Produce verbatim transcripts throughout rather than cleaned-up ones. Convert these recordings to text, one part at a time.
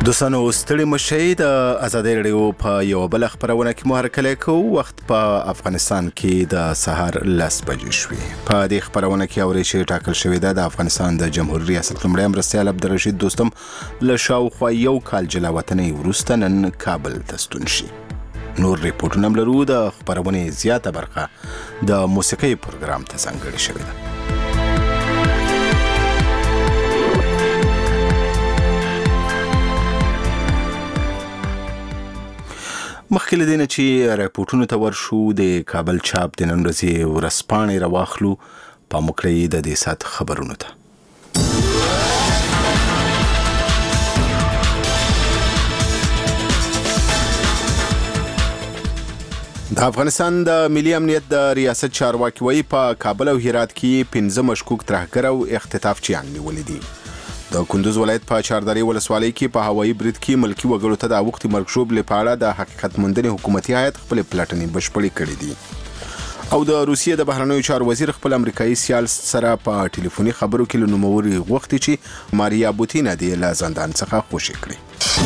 دوستانو ستړي مشئ د ازادي رادیو په یو بل خبرونه کې مو هرکلی کوو. وخت په افغانستان کې د سهار لس بجې شوې. په دې خبرونه کې اورئ چې ټاکل شوې ده د افغانستان د جمهوریت ریاست لومړی مرستیال عبدالرشید دوستم له شاوخوا یو کال جلا وطنۍ وروسته نن کابل ته ستون شي. نور ریپورټونه هم لرو. د خبرونې زیاته برخه د موسیقۍ پروګرام ته ځانګړې شوې ده. مخکې له دې نه چې راپورټونو ته ورشو، د کابل چاپ د نن ورځې ورځپاڼې راواخلو. پام وکړئ د دې ساعت خبرونو ته. د افغانستان د ملي امنیت د ریاست چارواکي وایي په کابل او هرات کې پنځه مشکوک ترهګر او اختطافچیان نیولي دي. د کندوز ولایت په چاردرې ولسوالۍ کې په هوایي برید کې ملکي وګړو ته د اوښتې مرګ ژوبلې په اړه د حقیقت موندنې حکومتي هیات خپلې پلټنې بشپړې کړې دي. او د روسیې د بهرنیو چارو وزیر خپل امریکایي سیال سره په ټلیفوني خبرو کې له نوموړي غوښتي چې ماریا بوتینا دې له زندان څخه خوشي کړي.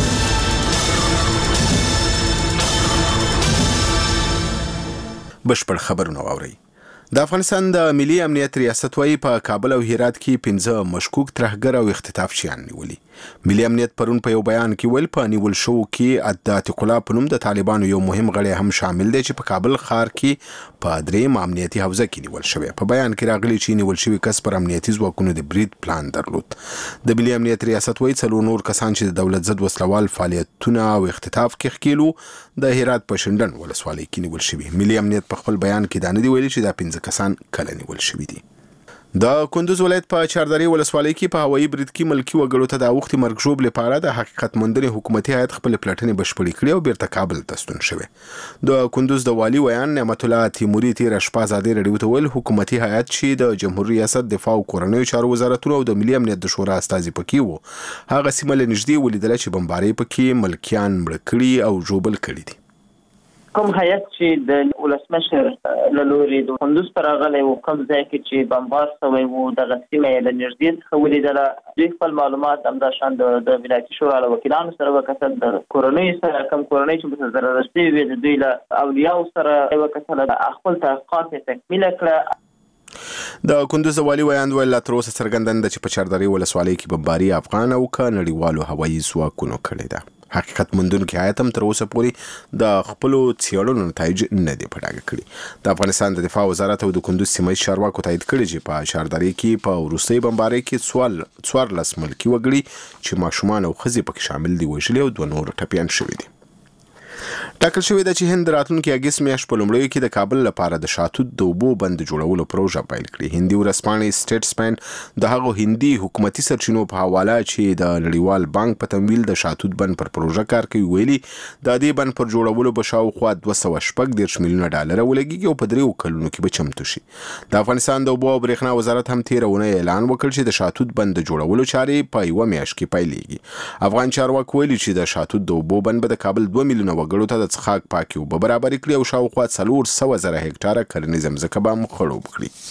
بشپړ خبرونه واورئ. د افغانستان د ملي امنیت ریاست وایي په کابل او هرات کې پنځه مشکوک ترهګر او اختطافچیان نیولي. ملي امنیت پرون په یو بیان کې ویل په نیول شو کې د عتیق الله په نوم د طالبانو یو مهم غړی هم شامل دی چې په کابل ښار کې په درېیم امنیتي حوزه کې نیول شوی. په بیان کې راغلي چې نیول شوی کس پر امنیتي ځواکونو د برید پلان درلود. د ملي امنیت ریاست وایي څلور نور کسان چې د دولت ضد وسلوال فعالیتونه او اختطاف کې ښکېلو د هرات په شندن ولسوالۍ کې نیول شوي. ملي امنیت په خپل بیان کې دا نه دی ویلي چې دا پنځه کسان کله نیول شوي دي. د کندوز ولایت په چاردرې ولسوالۍ کې په هوایي برید کې ملکي وګړو ته د اوښتې مرګ ژوبلې په اړه د حقیقت موندنې حکومتي هیات خپلې پلټنې بشپړې کړې او بیرته کابل ته ستون شوی. د کندوز د والي ویان نعمت الله تیموري تېره شپه ازادي راډیو ته ویل حکومتي هیات چې د جمهوریت ریاست دفاع او کورنیو چارو وزارتونو او د ملي امنیت د شورا استازي پکې وو، هغه سیمه له نږدې ولیدله چې بمبارۍ پکې ملکیان مړه کړي او ژوبل کړي دي. کوم هیات چې د ولسمشر له لوري د کندوز ته راغلی و، کوم ځای کې چې بمبار شوی و، دغه سیمه یې له نږدې څخه ولیدله. دوی خپل معلومات همداشان د ولایتي شورا له وکیلانو سره وکتل، د کورنیو سره کوم کورنۍ چې متضرره شوي وي د دوی له اولیاو سره وکتل، خپل تحقیقات یې تکمیله کړه. د کندوز والي ویان ویل لا تر اوسه څرګنده ده چې په چاردرې ولسوالۍ کې بمباري افغان او که نړیوالو هوایي ځواکونو کړې ده. حقیقت موندونکي هیات هم تر اوسه پورې د خپلو څېړنو نتایج نه دي په ډاګه کړي. د افغانستان د دفاع وزارت او د کندوز سیمه ییز چارواکو تایید کړي چې په چاردرې کې په وروستۍ بمبارۍ کې څوارلس ملکي وګړي چې ماشومان او ښځې پکې شامل دي وژلي او دوه نور ټپیان شوي دي. ټاکل شوې ده چې هند راتلونکي اګست میاشت په لومړیو کې د کابل لپاره د شاتوت د اوبو بند جوړولو پروژه پیل کړي. هندي ورځپاڼې سټیټسمین د هغو هندي حکومتي سرچینو په حواله چې د نړیوال بانک په تمویل د شاتوت بند پر پروژه کار کوي ویلي د دې بند پر جوړولو به شاوخوا دوه سوه شپږ دېرش میلیونه ډالره ولګېږي او په دریو کلونو کې به چمتو شي. د افغانستان د اوبو او برېښنا وزارت هم تېره اونۍ اعلان وکړ چې د شاتوت بند د جوړولو چارې په یوه میاشت کې پیلېږي. افغان چارواکو ویلي چې د شاتوت د اوبو بند به د کابل دوه میلیونه وګړو ته د څښاک پاکي اوبه برابرې کړي او شاوخوا څلور سوه زره هکټاره کرنیزه مځکه به هم خړوب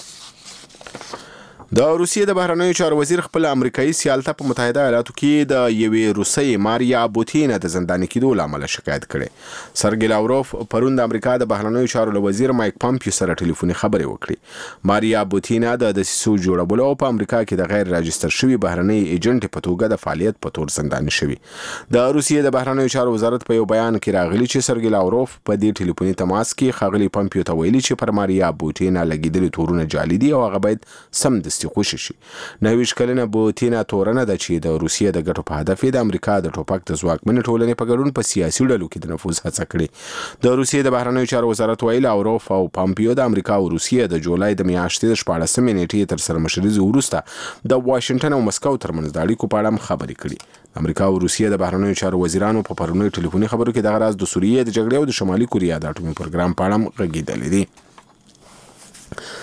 کړي. د روسیې د بهرنیو چارو وزیر خپل امریکایي سیال ته په متحده ایالاتو کې د یوې روسۍ ماریا بوتینا د زنداني کېدو له امله شکایت کړی. سرګی لاوروف پرون د امریکا د بهرنیو چارو له وزیر مایک پامپیو سره ټلیفوني خبرې وکړي. ماریا بوتینا د دسیسو جوړولو او په امریکا کې د غیر راجستر شوي بهرنی ایجنټ په توګه د فعالیت په تور زنداني شوي. د روسیې د بهرنیو چارو وزارت په یو بیان کې راغلي چې سرګی لاوروف په دې ټلیفوني تماس کې ښاغلي پامپیو ته ویلي چې پر ماریا بوتینا لګېدلي تورونه جعلي دي او هغه باید سمدستي خوشي شي. نوي کلنه بوتینا تورنه ده چې د روسیې د ګټو په هدف د امریکا د ټوپک د ځواکمنې ټولنې په ګډون په سیاسي ډلو کې د نفوذ هڅه کړې. د روسیې د بهرنیو چارو وزارت ویل لاوروف او پامپیو د امریکا او روسیې د جولای د میاشتې د شپاړسمې نیټې تر سرمشریزې وروسته د واشنګټن او مسکو ترمنځ د اړیکو په اړه هم خبرې کړي. امریکا او روسیې د بهرنیو چارو وزیرانو په پرونۍ ټلیفوني خبرو کې دغه راز د سوریې د جګړې او د شمالي کوریا د اټومي پروګرام په اړه هم غږېدلې دي.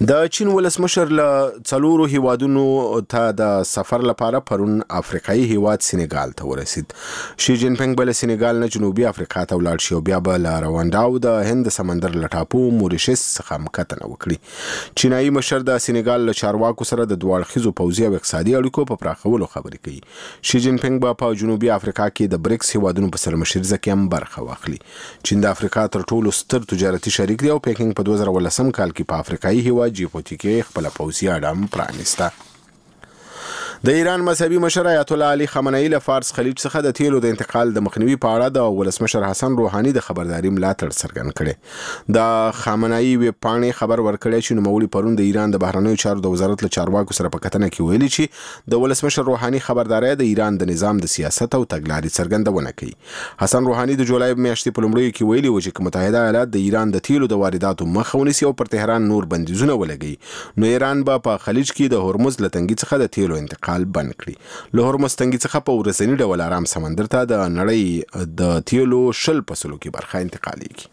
د چین ولسمشر له څلورو هیوادونو ته د سفر لپاره پرون افریقایي هیواد سینګال ته ورسید. شي جین پینګ بل سینګال نه جنوبي افریقا ته ولاړ شي او بیا به له رواندا او د هند سمندر له ټاپو موریشس څخه مکتنه وکړي. چینایي مشر د سینګال له چارواکو سره د دوه اړخیزو پوځي او اقتصادي اړیکو په پراخولو خبرې کوي. شي جین پینګ به په جنوبي افریقا کې د بریکس هیوادونو په سرمشرزه کې هم برخه واخلي. چین د افریقا تر ټولو ستر تجارتي شریک دی او پیکینګ په دوه زره ولسم کال کې په افریقایي هیواد جیبوتي کې خپل پوځي اډم پرانیسته. د ایران مذهبي مشر آیت الله علي خامنه‌ای له فارس خلیج څخه د تیلو د انتقال د مخنیوي په اړه د ولسمشر حسن روحاني د خبرداري ملاتړ څرګند کړي. د خامنه‌ای ویب پاڼې خبر ورکړی چې نوموړي پرون د ایران د بهرنیو چارو د وزارت له چارواکو سره په کتنه کې ویلي چې د ولسمشر روحاني خبرداري د ایران د نظام د سیاست او تګلارې څرګندونه کوي. حسن روحاني د جولای میاشتې په لومړیو کې ویلي و چې متحده ایالات د ایران د تیلو د وارداتو مخه ونیسي او پر تهران نور بندیزونه ولګي نو ایران به په خلیج کې د هرمز له تنګي څخه د تیلو انتقال بند کړي. له هرمز تنګي څخه په ورسنی ډول آرام سمندر ته د نړۍ د تیلو شل فصلو کې برخه انتقالېږي.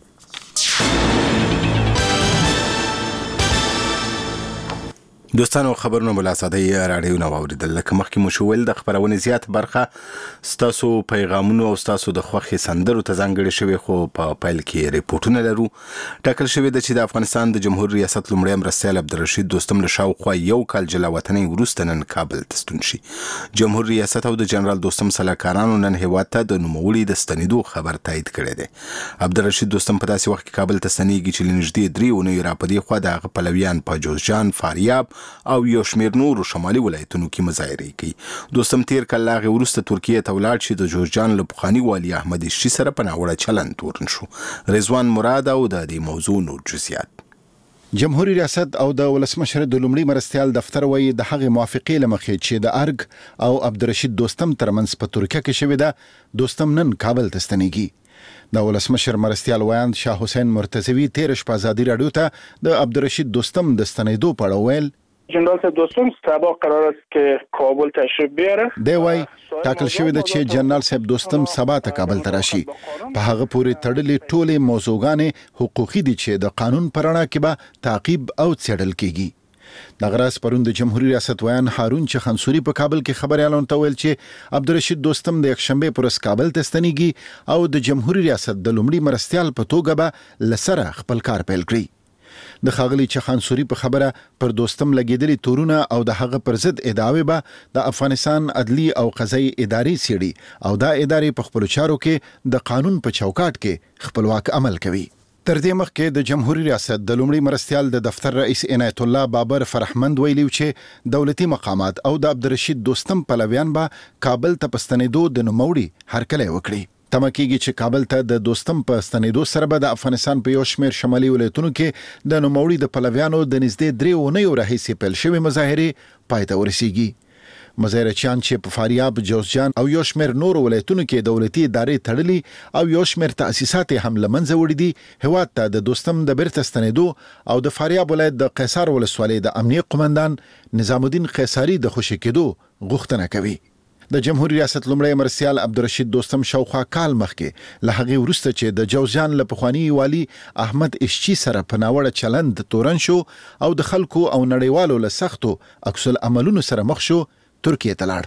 دوستانو خبرونه بلا ساده راډیو نو اوریدل. لکه مخکې مو شوول د خبرونه زیات برخه ستاسو پیغامونو او ستاسو د خوښي سندرو ته ځانګړي شوی خو په پایل کې ریپورتونه لرو. ټاکل شوی د چې د افغانستان د جمهور ریاست لومړی مرستیال عبدالرشید دوستم له شاوخوا یو کال جلا وطني وروسته نن کابل ته ستون شي. جمهور ریاست او د جنرال دوستم سلاکارانو نن هیواد ته د نوموړي د ستنېدو خبر تایید کړی دی. عبدالرشید دوستم په داسې وخت کې کابل ته ستنېږي چې لنږدې درې اونۍ راپدې خوا د هغه پلویان په جوزجان، فاریاب او یو شمیر نورو شمالي ولایتونو کې مظاهرې کوي. دوستم تیر کال لاغه ورسته ترکیه ته ولاړ شي د جوزجان له پخواني والي احمد شي سره په ناوړه چلند تورن شو. رضوان مراد او د دې موضوع نور جزئیات. جمهوریت ریاست او د ولسمشر د لومړي مرستیال دفتر وایي د هغې موافقې لمخې چې د ارګ او عبدالرشید دوستم ترمنځ په ترکیه کې شوې ده، دوستم نن کابل ته ستنېږي. د ولسمشر مرستیال ویاند شاه حسین مرتضوی تیر شپه ازادي راډیو ته د عبدالرشید دوستم د ستنېدو په اړه ویل جنرال دوستم سبا قرار است که کابل تشریف بیاره. دی وای ټاکل شوی ده چې جنرال صاحب دوستم سبا ته کابل ته راشي. په هغه پورې تړلې ټولې موضوعګانې حقوقي دي چې د قانون پر رڼا کې به تعقیب او څېړل کیږي. د غراس پرون د جمهوریت ریاست ویان هارون چخنسوري په کابل کې خبريالانو ته ویل چې عبدالرشید دوستم د یکشنبه پر ورځ کابل ته ستنېږي او د جمهوریت ریاست د لومړي مرستیال په توګه به لسره خپل کار پیل کړي. د خاغلی چخانسوري په خبره پر دوستم لګیدلې تورونه او د هغه پر ضد ادعاوې به د افغانستان عدلی او قضایي ادارې سیړي او دا ادارې په خپل چارو کې د قانون په چوکاټ کې خپلواک عمل کوي. تر دې مخکې د جمهوریت ریاست د لومړي مرستیال د دفتر رئیس عنایت الله بابر فرحمند ویلي چې دولتي مقامات او د عبدالرشید دوستم پلویان به کابل ته پستنېدو د نوموړي هرکلی وکړي. تمه کېږي چې کابل ته د دوستم په ستنېدو سره به د افغانستان په یو شمېر شمالي ولایتونو کې د نوموړي د پلویانو د نږدې درې اونیو راهیسې پیل شوې مظاهرې پای ته ورسیږي. مظاهرچیان چې په فاریاب، جوزجان او یو شمېر نورو ولایتونو کې دولتي ادارې تړلي او یو شمېر تأسیسات هم له منځه وړي دي، هیواد ته د دوستم د بیرته ستنېدو او د فاریاب ولایت د قیصار ولسوالۍ د امنیه قومندان نظام الدین قیصاري د خوشي کېدو غوښتنه کوي. د جمهوریت ریاست لومړی مرستیال عبدالرشید دوستم شاوخوا کال مخکې له هغې وروسته چې د جوزجان له پخواني والي احمد اشچي سره په ناوړه چلند تورن شو او د خلکو او نړیوالو له سختو عکس العملونو سره مخ شو، ترکیه ته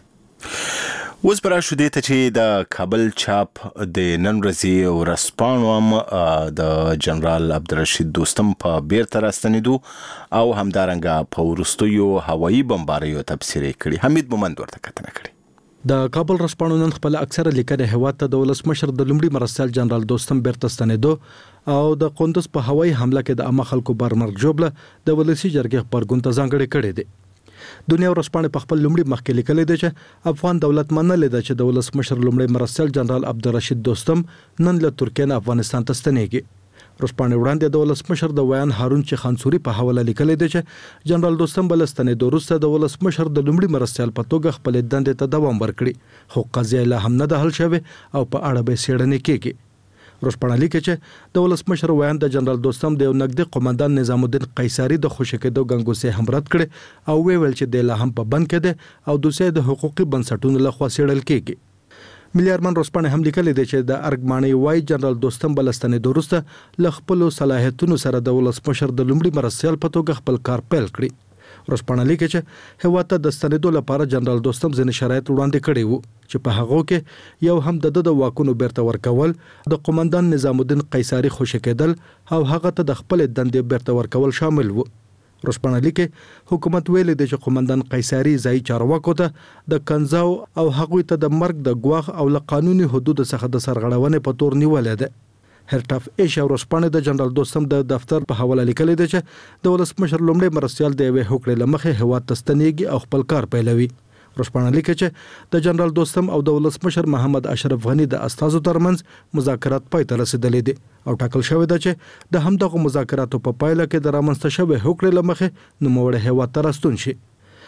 لاړ. اوس پر شو دې ته چې د کابل چاپ د نن ورځې ورسپانو هم د جنرال عبدالرشید دوستم په بیرته راستنېدو او همدارنګه په وروستیو هوایي بمباریو تبصرې کړي. حمید مومند ورته کتنه کړې. د کابل رسپانو نن خپل اکثره لیکنې هیواد ته د ولسمشر د لومړي مرستیال جنرال دوستم بیرته ستنېدو او د قندوز په هوایي حمله کې د عامه خلکو برمرګ جوړله د ولسی جرګې خبرګون ته ځانګړې کړې دي. دنیا ورسپانه په خپل لومړي مخ کې لیکلي دي چې افغان دولت منلې ده چې د ولسمشر لومړي مرستیال جنرال عبدالرشید دوستم نن له ترکیه نه افغانستان ته ستنېږي. رسپانه وړاندې د ولسمشر د ویان هارون چخانسوري په حواله لیکلي دي چې جنرال دوستم بل ستنېدو وروسته د ولسمشر د لومړي مرستیال په توګه خپل دندې ته دوام ورکړي، خو قضیه لا هم نه ده حل شوې او په اړه به څېړنې کېږي. رسپانه لیکي چې د ولسمشر ویان د جنرال دوستم د یو نږدې قومندان نظام الدین قیصاري د خوشي کېدو ګنګوسې هم رد کړي او ویل چې د لا هم په بند کې ده او دوی د حقوقي بنسټونو لخوا څېړل کېږي. ملي ارمان ورځپاڼې هم لیکلي دی چې د ارګماني وای جنرال دوستم بلستانې دوسته ل خپل صلاحیتونو سره د ولسمشر د لومړي مرستیال په توګه خپل کار پیل کړی. ورځپاڼه لیکي چې هیواد ته د ستنېدو لپاره جنرال دوستم ځینې شرایط وړاندې کړي وو چې په هغو کې یو هم د د واکونو بیرته ورکول، د قومندان نظام الدین قیصري خوشی کېدل او هغه ته د خپل دندې بیرته ورکول شامل وو. ورځپاڼه لیکي حکومت ویلي دی چې قومندان قیصري ځای چارواکو ته د کنځاو او هغوی ته د مرګ د ګواښ او له قانوني حدود څخه د سرغړونې په تور نیولې ده. هرټ اف ایشیا ورځپاڼه د جنرال دوستم د دفتر په حواله لیکلي دی چې د ولسمشر لومړي مرستیال د یوې هوکړې له مخې هیواد ته ستنېږي او خپل کار پیلوي. ورځپاڼه لیکي چې د جنرال دوستم او د ولسمشر محمد اشرف غنی د استازو ترمنځ مذاکرات پای ته رسیدلي دي او ټاکل شوی ده چې د همدغه مذاکراتو په پایله کې د رامنځته شوې هوکړې له مخې نوموړی هیواد ته راستون شي.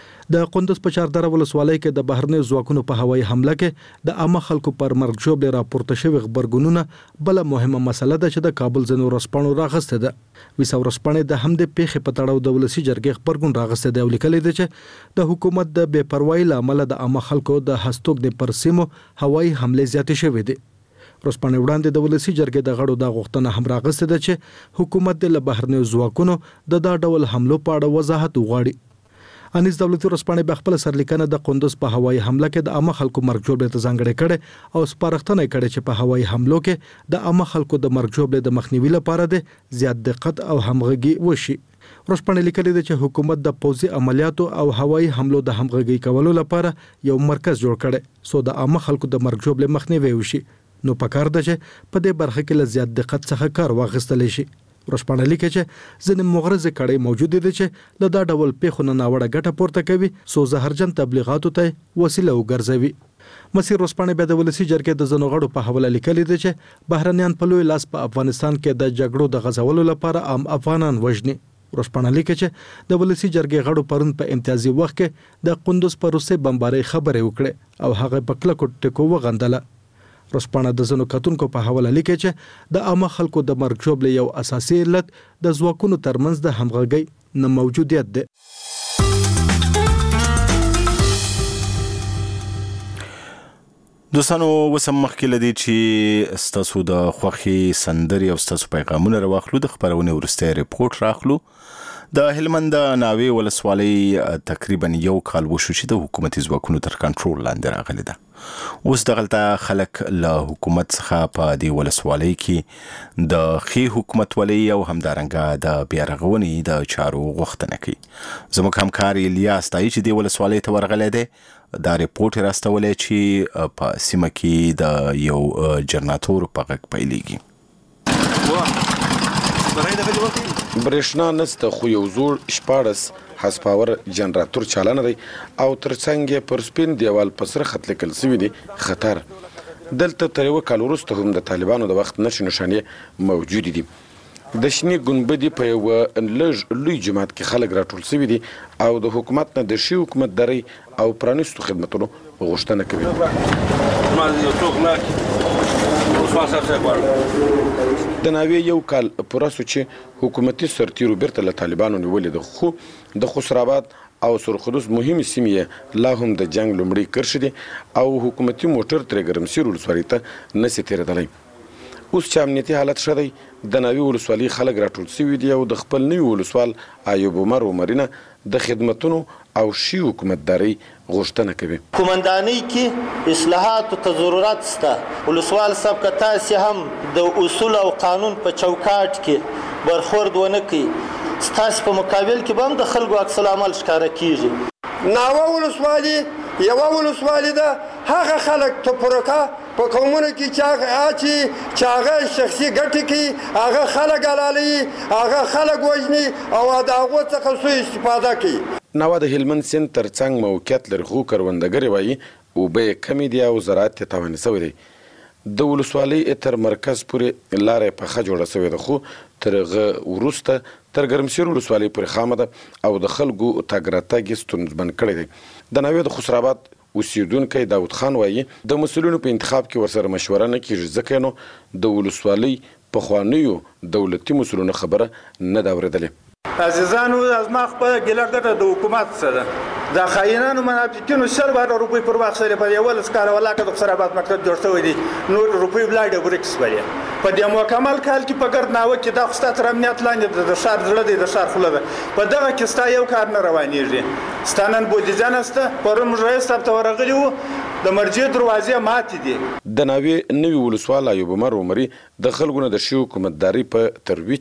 د قندوز په چاردره ولسوالۍ کې د بهرني ځواکونو په هوایي حمله کې د عامه خلکو پر مرګ ژوبلې راپورته شوي غبرګونونه بله مهمه مسله ده چې د کابل ځینو ورځپاڼو راغسته ده. ویسا ورځپاڼې د همدې پیښې په تړاو د ولسي جرګې غبرګون راغسته دی او لیکلی دی چې د حکومت د بې پروایۍ له امله د عامه خلکو د هستوګنې پر سیمو هوایي حملې زیاتې شوې دي. ورځپاڼې وړاندې د ولسي جرګې د غړو د غوښتنه هم راغسته ده چې حکومت د بهرني ځواکونو د دا ډول حملو په اړه وضاحت وغواړي. انیس دولتي ورځپاڼې په خپل سرلیکنه د قندوز په هوایي حمله کې د عامه خلکو مرګ ژوبلې ته ځانګړې کړې او سپارښتنه کړې چې په هوایي حملو کې د عامه خلکو د مرګ ژوبلې د مخنیوي لپاره د زیات دقت او همغږي وشي. ورځپاڼې لیکلي دی چې حکومت د پوځي عملیاتو او هوایي حملو د همغږي کولو لپاره یو مرکز جوړ کړي سو د عامه خلکو د مرګ ژوبلې مخنیوي وشي. نو پکار ده چې په دې برخه کې له زیات دقت څخه کار واخیستل شي. ورځپاڼه لیکي چې ځینې مغرضې کړۍ موجود دي چې له دا ډول پیښو نه ناوړه ګټه پورته کوي سو زهرجن تبلیغاتو ته وسیله وګرځوي. مسیر ورځپاڼې بیا د ولسي جرګې د ځینو غړو په حواله لیکلي دي چې بهرنیان په لوی لاس په افغانستان کې د جګړو د غځولو لپاره عام افغانان وژني. ورځپاڼه لیکي چې د ولسي جرګې غړو پرون په امتیازي وخت کې د قندوز پر روسي بمبارۍ خبرې وکړې او هغه په کلکو ټکو وغندله. ورځپاڼه د ځینو کتونکو په حواله لیکي چې د عامه خلکو د مرګ ژوبلې یو اساسي علت د ځواکونو ترمنځ د همغږۍ نه موجودیت دی. دوستانو وسم مخکې لدی چې ستاسو د خوښي سندري او ستاسو پیغامونه راوخلو د خبرونه ورسته ریپورت راخلو. د هلمند ناوې ولسوالۍ تقریبا یو کال وشو چې د حکومتي ځواکونو تر کنټرول لاندې راغلي ده. اوس دغلته خلک له حکومت څخه په دې ولسوالۍ کې د ښې حکومتولۍ او همدارنګه د بیارغونې د چارو غوښتنه کوي. زموږ همکار الیاس تایي چې دې ولسوالۍ ته ورغلی دی. دا ریپورت راستولی چې په سیمه کې د یو جنراتور په غږ پیلېږي. برېښنا نسته خو یو زوړ شپاړس هسپاور جنراتور چالانه دی او ترڅنګ یې پر سپین دیوال په سره خط لیکل سوي دي خطر. دلته تر یوه کال وروسته هم د طالبانو د وخت نښې نښانې موجودې دي. د شنې ګنبدې په یوه لږ لوی جماعت کې خلک راټول سوي دي او د حکومت نه د ښې حکومتدارۍ او پرانیستو خدمتونو غوښتنه کوي. د ناوې یو کال پوره سو چې حکومتي سرتیرو بیرته له طالبانو نیولې ده، خو د خسراباد او سرخدوس مهمې سیمې لا هم د جنگ لومړی کرښې دي او حکومتي موټر ترې ګرمسیر ولسوالۍ ته نسي تېرېدلی. اوس چې امنیتي حالت ښه دی د ناوې ولسوالۍ خلک راټول سوي دي او د خپل نوي ولسوال ایوب عمر عمرینه د خدمتونو او شي حکومتدارۍ غوښتنه کوي. قومندانۍ کې اصلاحاتو ته ضرورت شته. ولسوال صاحب که تاسې هم د اصول او قانون په چوکاټ کې برخورد ونه کړي ستاسې په مقابل کې به هم د خلکو عکس العمل ښکاره کېږي. ناوه ولسوالي یوه ولسوالي ده، هغه خلک تفرقه په قومونو کې چې هغه اچي چې هغه شخصي ګټې کوي، هغه خلک حلالوي، هغه خلک وژني او د هغو څخه سوء استفاده کوي. ناوه د هلمند سیند ترڅنګ موقعیت لري خو کروندګرې وایي اوبه یې کمې دي او زراعت یې تاواني سوی دی. د ولسوالۍ تر مرکز پورې لاره یې پخه جوړه سوې ده خو تر هغه وروسته تر ګرمسیر ولسوالۍ پورې خامه ده او د خلکو تګ راتګ یې ستونزمن کړی دی. د ناوې د خسراباد اوسیدونکی داود خان وایي د مسؤلینو په انتخاب کې ورسره مشوره نه کېږي ځکه نو د ولسوالۍ پخوانیو دولتي مسؤلینو خبره نه ده اورېدلې. عزیزانو، از ما خپله ګیله ګټه د حکومت څخه ده. د خاینانو منافقینو سل بار روپۍ پر واخیستلې په یولس کاله ولاکه د خسراباد مکتب جوړ شوی دی نور روپۍ ولاړې برکس بلې په دې مکمل کال کې په ګردناوه کې دا خو ستا تر امنیت لاندې د ښار زړه دی د ښار خوله ده په دغه کې ستا یو کار نه روانېږي ستا نن بودیجه نشته پرون موږ رئیس صاحب ته ورغلي وو د مرجع دروازې ماتې دي. د ناوې نوي ولسوال ایوب عمر عمري د خلکو نه د شي حکومتداري په ترویج